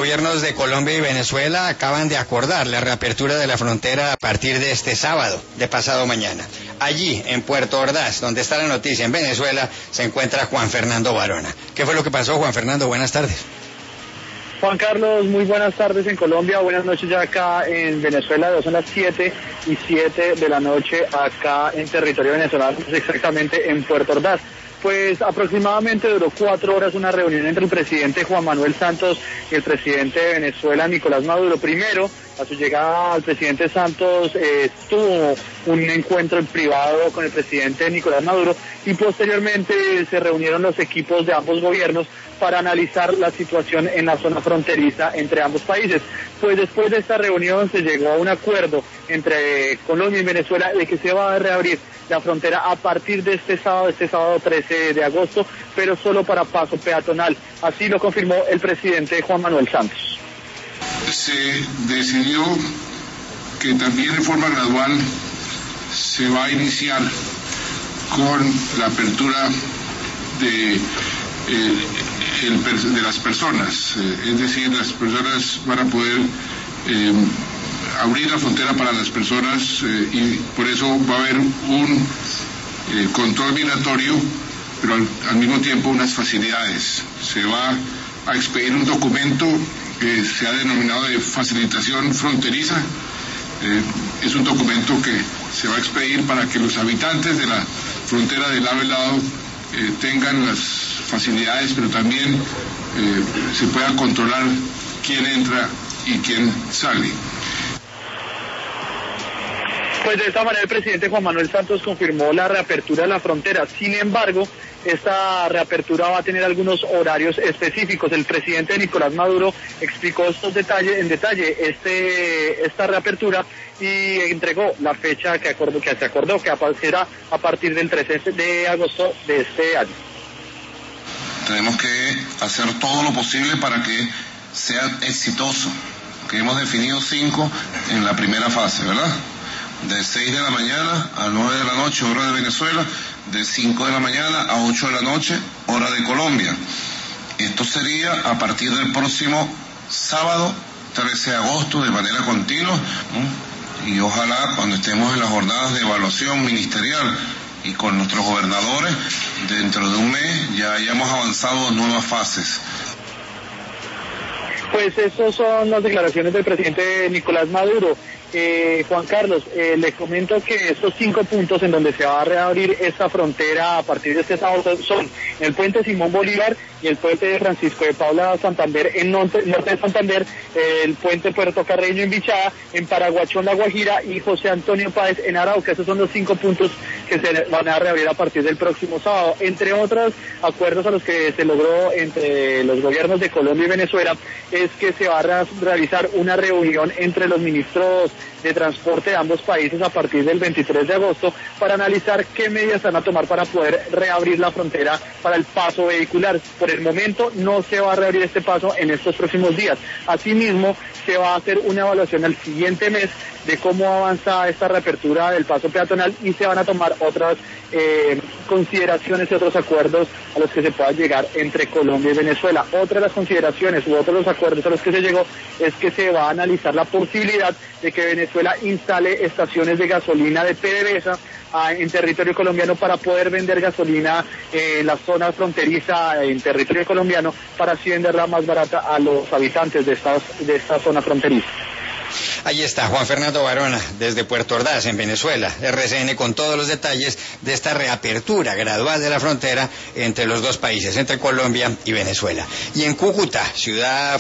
gobiernos de Colombia y Venezuela acaban de acordar la reapertura de la frontera a partir de este sábado, de pasado mañana. Allí, en Puerto Ordaz, donde está la noticia, en Venezuela, se encuentra Juan Fernando Barona. ¿Qué fue lo que pasó, Juan Fernando? Buenas tardes. Juan Carlos, muy buenas tardes en Colombia, buenas noches ya acá en Venezuela, son las 7:07 de la noche acá en territorio venezolano, exactamente en Puerto Ordaz. Pues aproximadamente duró 4 horas una reunión entre el presidente Juan Manuel Santos y el presidente de Venezuela, Nicolás Maduro. Primero, a su llegada al presidente Santos tuvo un encuentro en privado con el presidente Nicolás Maduro y posteriormente se reunieron los equipos de ambos gobiernos para analizar la situación en la zona fronteriza entre ambos países. Pues después de esta reunión se llegó a un acuerdo entre Colombia y Venezuela de que se va a reabrir la frontera a partir de este sábado 13 de agosto, pero solo para paso peatonal. Así lo confirmó el presidente Juan Manuel Santos. Se decidió que también de forma gradual se va a iniciar con la apertura de las personas, es decir, las personas van a poder abrir la frontera para las personas y por eso va a haber un control migratorio, pero al mismo tiempo unas facilidades. Se va a expedir un documento que se ha denominado de facilitación fronteriza. Es un documento que se va a expedir para que los habitantes de la frontera de lado y lado tengan las facilidades, pero también se pueda controlar quién entra y quién sale. Pues de esta manera el presidente Juan Manuel Santos confirmó la reapertura de la frontera. Sin embargo, esta reapertura va a tener algunos horarios específicos. El presidente Nicolás Maduro explicó en detalle esta reapertura y entregó la fecha que se acordó que será a partir del 13 de agosto de este año. Tenemos que hacer todo lo posible para que sea exitoso, que hemos definido 5 en la primera fase, ¿verdad? De 6 de la mañana a 9 de la noche, hora de Venezuela, de 5 de la mañana a 8 de la noche, hora de Colombia. Esto sería a partir del próximo sábado, 13 de agosto, de manera continua, ¿no? Y ojalá cuando estemos en las jornadas de evaluación ministerial y con nuestros gobernadores, dentro de un mes ya hayamos avanzado nuevas fases. Pues esas son las declaraciones del presidente Nicolás Maduro. Juan Carlos, le comento que estos 5 puntos en donde se va a reabrir esta frontera a partir de este sábado son el puente Simón Bolívar y el puente de Francisco de Paula Santander en norte de Santander, el puente Puerto Carreño en Bichada, en Paraguachón, La Guajira y José Antonio Páez en Arauca. Esos son los 5 puntos que se van a reabrir a partir del próximo sábado. Entre otros acuerdos a los que se logró entre los gobiernos de Colombia y Venezuela es que se va a realizar una reunión entre los ministros de transporte de ambos países a partir del 23 de agosto para analizar qué medidas van a tomar para poder reabrir la frontera para el paso vehicular. Por el momento no se va a reabrir este paso en estos próximos días. Asimismo, se va a hacer una evaluación al siguiente mes de cómo avanza esta reapertura del paso peatonal y se van a tomar otras consideraciones y otros acuerdos a los que se pueda llegar entre Colombia y Venezuela. Otra de las consideraciones u otros de los acuerdos a los que se llegó es que se va a analizar la posibilidad de que Venezuela instale estaciones de gasolina de PDVSA en territorio colombiano para poder vender gasolina en la zona fronteriza en territorio colombiano para así venderla más barata a los habitantes de esta zona fronteriza. Ahí está Juan Fernando Barona desde Puerto Ordaz en Venezuela, RCN, con todos los detalles de esta reapertura gradual de la frontera entre los dos países, entre Colombia y Venezuela. Y en Cúcuta, ciudad